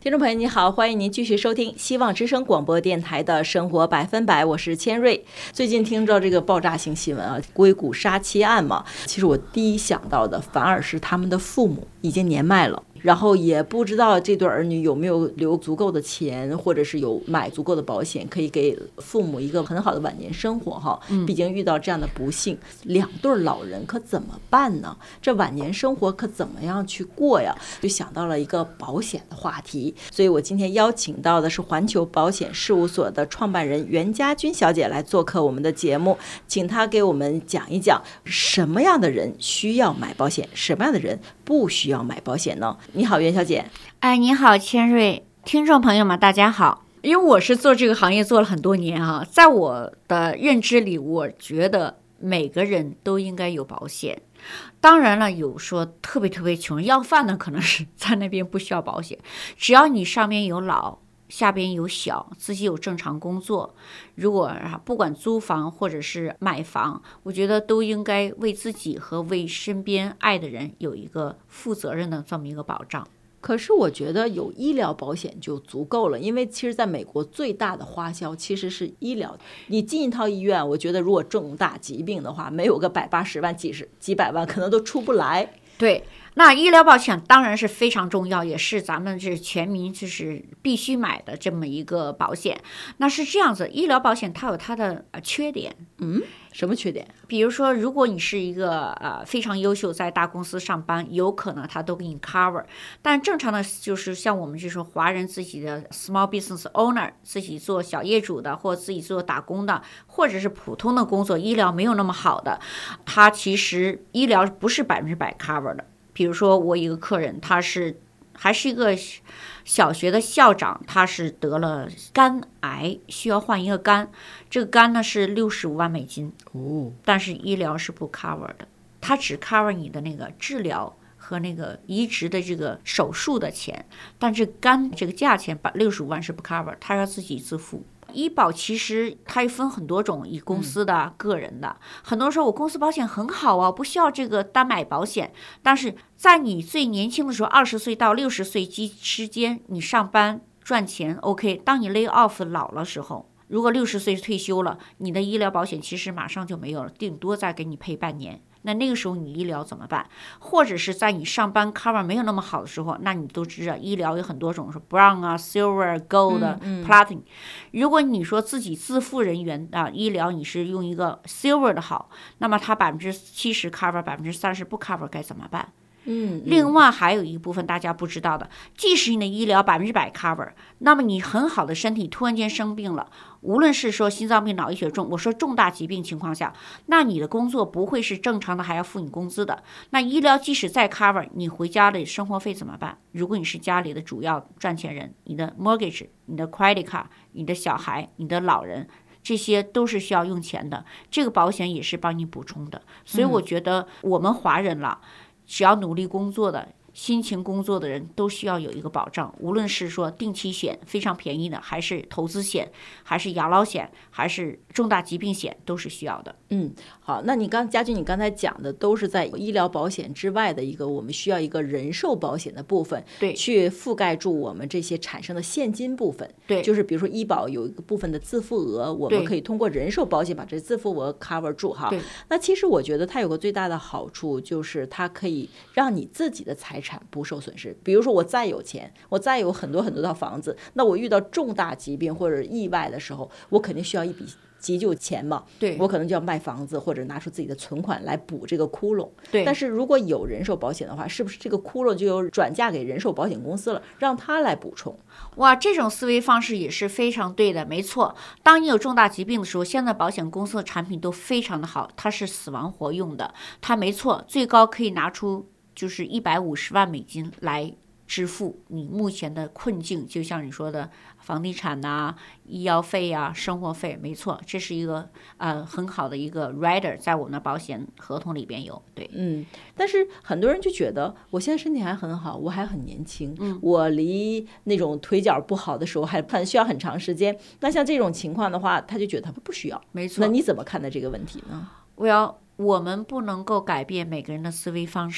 听众朋友你好，欢迎您继续收听希望之声广播电台的生活100%，我是千瑞。最近听着这个爆炸性新闻啊，硅谷杀妻案嘛，其实我第一想到的反而是他们的父母已经年迈了，然后也不知道这对儿女有没有留足够的钱，或者是有买足够的保险，可以给父母一个很好的晚年生活哈。毕竟遇到这样的不幸，两对老人可怎么办呢？这晚年生活可怎么样去过呀？就想到了一个保险的话题，所以我今天邀请到的是环球保险事务所的创办人袁家军小姐来做客我们的节目，请她给我们讲一讲什么样的人需要买保险，什么样的人不需要买保险呢？你好，袁小姐。 你好，千瑞，听众朋友们，大家好。因为我是做这个行业做了很多年啊，在我的认知里，我觉得每个人都应该有保险。当然了，有说特别穷要饭的，可能是在那边不需要保险。只要你上面有老，下边有小，自己有正常工作，如果不管租房或者是买房，我觉得都应该为自己和为身边爱的人有一个负责任的这么一个保障。 可是我觉得有医疗保险就足够了，因为其实在美国最大的花销其实是医疗。你进一套医院，我觉得如果重大疾病的话，没有个180万、几百万可能都出不来。 对，那医疗保险当然是非常重要，也是咱们这全民就是必须买的这么一个保险。那是这样子，医疗保险它有它的缺点。 什么缺点？ 比如说，如果你是一个非常优秀，在大公司上班，有可能他都给你 cover。但正常的就是像我们这种华人自己的 small business owner， 自己做小业主的，或自己做打工的，或者是普通的工作，医疗没有那么好的，他其实医疗不是100% cover 的。比如说我一个客人，他还是一个小学的校长，他是得了肝癌，需要换一个肝，这个肝呢是65万美金，但是医疗是不 cover 的，他只 cover 你的那个治疗和那个移植的这个手术的钱，但是肝这个价钱65万是不 cover， 他要自己自付。医保其实它也分很多种，以公司的、个人的。很多人说我公司保险很好啊，不需要这个单买保险。但是在你最年轻的时候，20岁到60岁之间，你上班赚钱 OK。当你 lay off 老了时候，如果60岁退休了，你的医疗保险其实马上就没有了，顶多再给你赔半年。那个时候你医疗怎么办？或者是在你上班 cover 没有那么好的时候，那你都知道医疗有很多种，是 brown 啊 silver gold platinum。如果你说自己自付人员医疗你是用一个 silver 的好，那么它70% cover 30% 不 cover 该怎么办？另外还有一部分大家不知道的，即使你的医疗100% cover， 那么你很好的身体突然间生病了，无论是说心脏病、脑溢血重，我说重大疾病情况下，那你的工作不会是正常的，还要付你工资的。那医疗即使再 cover， 你回家的生活费怎么办？如果你是家里的主要赚钱人，你的 mortgage、你的 credit card、你的小孩、你的老人，这些都是需要用钱的，这个保险也是帮你补充的。所以我觉得我们华人了，只要努力工作的、辛勤工作的人都需要有一个保障，无论是说定期险非常便宜的，还是投资险，还是养老险，还是重大疾病险，都是需要的。 好，那家军你刚才讲的都是在医疗保险之外的一个我们需要一个人寿保险的部分， 对， 去覆盖住我们这些产生的现金部分。 对， 就是比如说医保有一个部分的自付额，我们可以通过人寿保险把这自付额 cover 住哈。 对， 那其实我觉得它有个最大的好处，就是它可以让你自己的财产不受损失。比如说我再有钱，我再有很多套房子，那我遇到重大疾病或者意外的时候，我肯定需要一笔急救钱嘛， 对， 我可能就要卖房子或者拿出自己的存款来补这个窟窿。 对， 但是如果有人寿保险的话，是不是这个窟窿就有转嫁给人寿保险公司了，让他来补充？ 哇，这种思维方式也是非常对的，没错。当你有重大疾病的时候，现在保险公司的产品都非常的好，它是死亡活用的，它没错，最高可以拿出就是150万美金来支付你目前的困境，就像你说的房地产医药费生活费，没错，这是一个很好的一个 rider， 在我们的保险合同里边有。对， 但是很多人就觉得我现在身体还很好，我还很年轻，我离那种腿脚不好的时候还需要很长时间。那像这种情况的话，他就觉得他不需要。 没错。 那你怎么看待这个问题呢？ 我们不能够改变每个人的思维方式，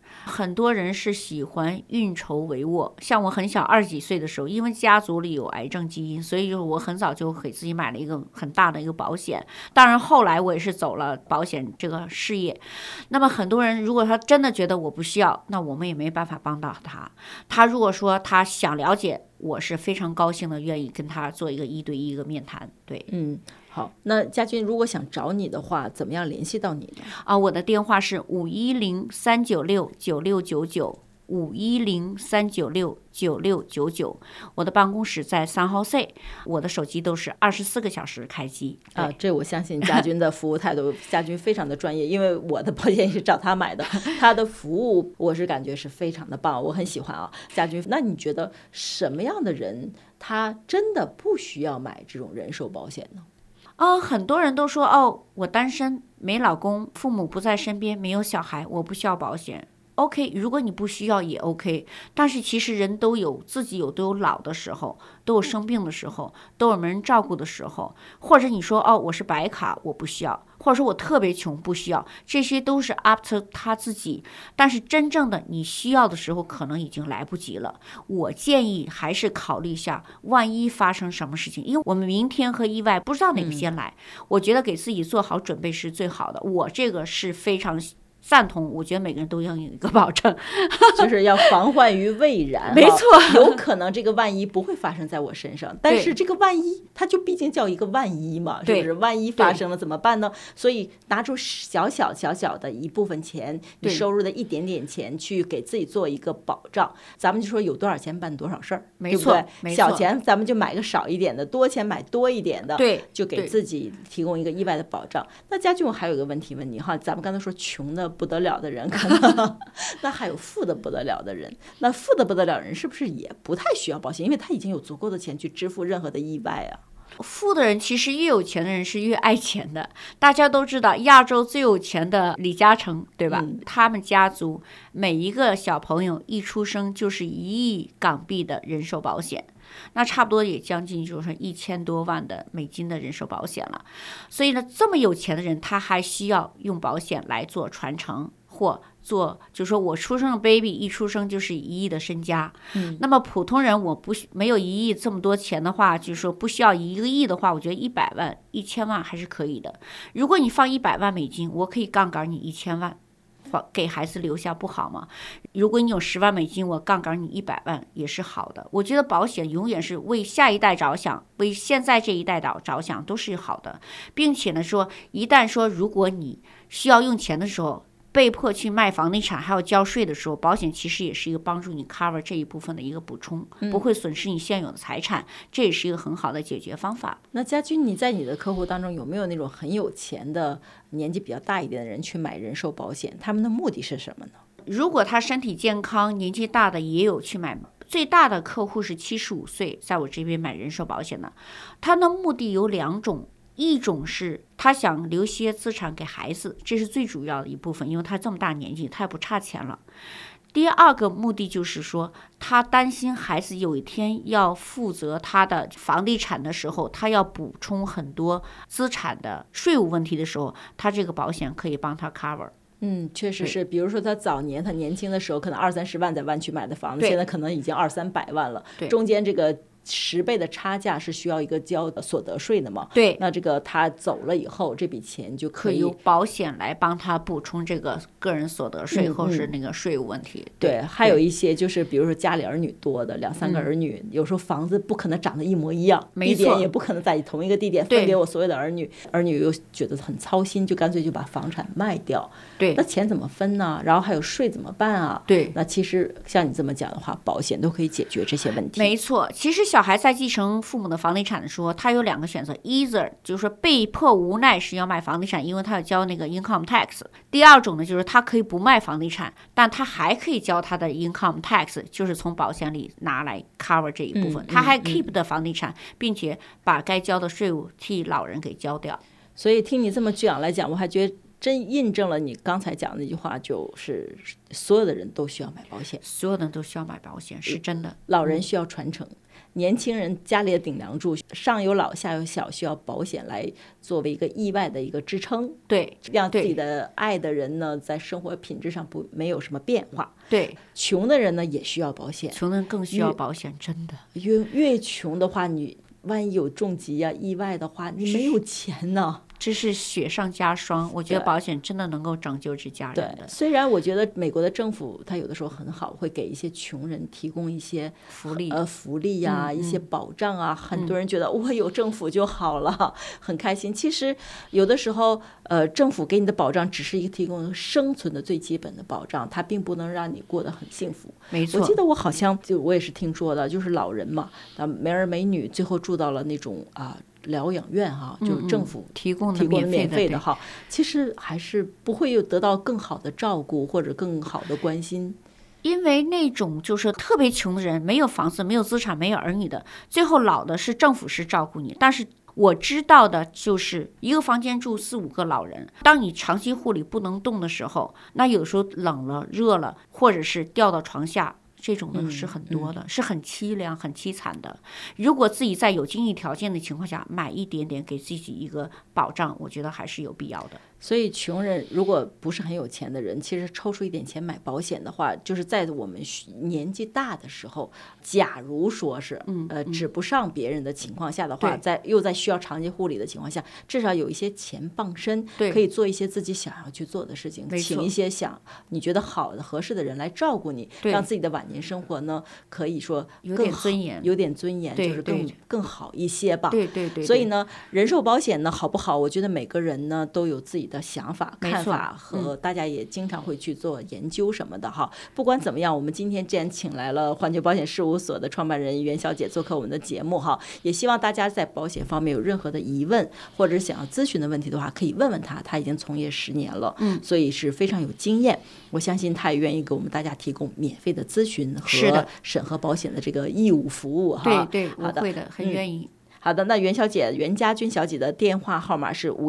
很多人是喜欢运筹帷幄，像我很小20几岁的时候，因为家族里有癌症基因，所以我很早就给自己买了一个很大的一个保险。当然后来我也是走了保险这个事业。那么很多人如果他真的觉得我不需要，那我们也没办法帮到他。他如果说他想了解，我是非常高兴的，愿意跟他做一个1对1的面谈。对， 好，那家军如果想找你的话，怎么样联系到你呢？ 我的电话是510-396-9699，510-396-9699，我的办公室在3号 C， 我的手机都是24个小时开机。 这我相信家军的服务态度，家军非常的专业，因为我的保险也是找他买的，他的服务我是感觉是非常的棒，我很喜欢啊。家军，那你觉得什么样的人他真的不需要买这种人寿保险呢？ 很多人都说我单身没老公，父母不在身边，没有小孩，我不需要保险。OK， 如果你不需要也 OK， 但是其实人都有老的时候，都有生病的时候，都有没人照顾的时候，或者你说我是白卡我不需要，或者说我特别穷不需要，这些都是 up to 他自己。但是真正的你需要的时候可能已经来不及了。我建议还是考虑一下，万一发生什么事情，因为我们明天和意外不知道哪个先来，我觉得给自己做好准备是最好的。我这个是非常赞同，我觉得每个人都要有一个保证， 就是要防患于未然。 没错， 有可能这个万一不会发生在我身上，但是这个万一它就毕竟叫一个万一嘛，是不是？万一发生了怎么办呢？所以拿出小小的一部分钱，你收入的一点点钱去给自己做一个保障。咱们就说有多少钱办多少事儿， 没错， 对不对？小钱咱们就买个少一点的，多钱买多一点的， 对， 就给自己提供一个意外的保障。那家俊，我还有一个问题问你哈，咱们刚才说穷的不得了的人可能那还有富的不得了的人，那富的不得了人是不是也不太需要保险，因为他已经有足够的钱去支付任何的意外啊？ 富的人其实越有钱的人是越爱钱的。大家都知道亚洲最有钱的李嘉诚，对吧？他们家族每一个小朋友一出生就是1亿港币的人寿保险，那差不多也将近就是1000多万的美金的人寿保险了。所以呢，这么有钱的人他还需要用保险来做传承，或做就是说我出生的 baby 一出生就是1亿的身家。那么普通人我没有1亿这么多钱的话，就是说不需要1个亿的话，我觉得100万1000万还是可以的。如果你放100万美金，我可以杠杆你1000万给孩子留下，不好吗？如果你有10万美金，我杠杆你100万也是好的。我觉得保险永远是为下一代着想，为现在这一代着想都是好的，并且呢说一旦说如果你需要用钱的时候，被迫去卖房地产还要交税的时候，保险其实也是一个帮助你 cover 这一部分的一个补充，不会损失你现有的财产，这也是一个很好的解决方法。 那家军，你在你的客户当中有没有那种很有钱的年纪比较大一点的人去买人寿保险？他们的目的是什么呢？ 如果他身体健康年纪大的也有去买，最大的客户是75岁在我这边买人寿保险的。他的目的有2种，一种是他想留些资产给孩子，这是最主要的一部分，因为他这么大年纪他也不差钱了。第二个目的就是说他担心孩子有一天要负责他的房地产的时候，他要补充很多资产的税务问题的时候，他这个保险可以帮他 cover。 确实是，比如说他早年他年轻的时候可能20-30万在湾区买的房子，现在可能已经200-300万了，中间这个10倍的差价是需要一个交所得税的嘛？ 对， 那这个他走了以后，这笔钱就可以由保险来帮他补充这个个人所得税或是那个税务问题。 对，还有一些就是比如说家里儿女多的2-3个儿女，有时候房子不可能长得一模一样，地点也不可能在同一个地点分给我所有的儿女，儿女又觉得很操心，就干脆就把房产卖掉。 对， 那钱怎么分呢？然后还有税怎么办啊？ 对， 那其实像你这么讲的话，保险都可以解决这些问题。 没错，其实小孩在继承父母的房地产的时候，他有2个选择 ，either 就是说被迫无奈是要卖房地产，因为他要交那个 income tax。第二种呢，就是他可以不卖房地产，但他还可以交他的 income tax， 就是从保险里拿来 cover 这一部分，他还 keep 的房地产，并且把该交的税务替老人给交掉。 所以听你这么讲来讲，我还觉得真印证了你刚才讲的那句话，就是所有的人都需要买保险， 所有人都需要买保险，是真的。 老人需要传承，年轻人家里的顶梁柱，上有老下有小，需要保险来作为一个意外的一个支撑， 对， 让自己的爱的人呢在生活品质上没有什么变化。 对， 穷的人呢也需要保险， 穷人更需要保险，真的。 越穷的话，你万一有重疾啊、意外的话，你没有钱呢。 这是雪上加霜，我觉得保险真的能够拯救这家人的。 虽然我觉得美国的政府它有的时候很好，会给一些穷人提供一些福利呀、一些保障啊，很多人觉得我有政府就好了，很开心。其实有的时候政府给你的保障只是一个提供生存的最基本的保障，它并不能让你过得很幸福。 没错， 我记得我好像我也是听说的，就是老人嘛，没儿没女，最后住到了那种疗养院哈，就是政府提供的免费的哈，其实还是不会有得到更好的照顾或者更好的关心。 因为那种就是特别穷的人，没有房子、没有资产、没有儿女的，最后老的是政府是照顾你，但是我知道的就是一个房间住4、5个老人，当你长期护理不能动的时候，那有时候冷了、热了，或者是掉到床下。这种的是很多的，是很凄凉、很凄惨的。如果自己在有经济条件的情况下买一点点，给自己一个保障，我觉得还是有必要的。 所以穷人如果不是很有钱的人，其实抽出一点钱买保险的话，就是在我们年纪大的时候，假如说是指不上别人的情况下的话，又在需要长期护理的情况下，至少有一些钱傍身，可以做一些自己想要去做的事情，请一些你觉得好的合适的人来照顾你，让自己的晚年生活呢可以说有点尊严， 就是更好一些吧。 对。 所以呢，人寿保险呢好不好？我觉得每个人呢都有自己的想法、看法，和大家也经常会去做研究什么的哈。不管怎么样，我们今天既然请来了环球保险事务所的创办人袁小姐做客我们的节目哈，也希望大家在保险方面有任何的疑问或者想要咨询的问题的话，可以问问她，她已经从业10年了，所以是非常有经验。我相信她也愿意给我们大家提供免费的咨询和审核保险的这个义务服务哈。 对，我会的，很愿意。 好的，那袁家军小姐的电话号码是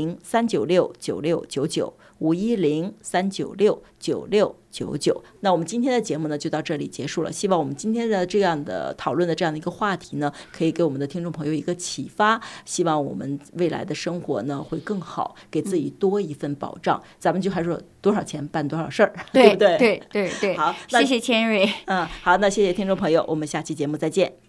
510-396-9699，510-396-9699。那我们今天的节目呢就到这里结束了，希望我们今天的这样的讨论的这样的一个话题呢，可以给我们的听众朋友一个启发，希望我们未来的生活呢会更好，给自己多一份保障。咱们就还说多少钱办多少事儿，对不对？ 对。 好， 谢谢千瑞。 好，那谢谢听众朋友，我们下期节目再见。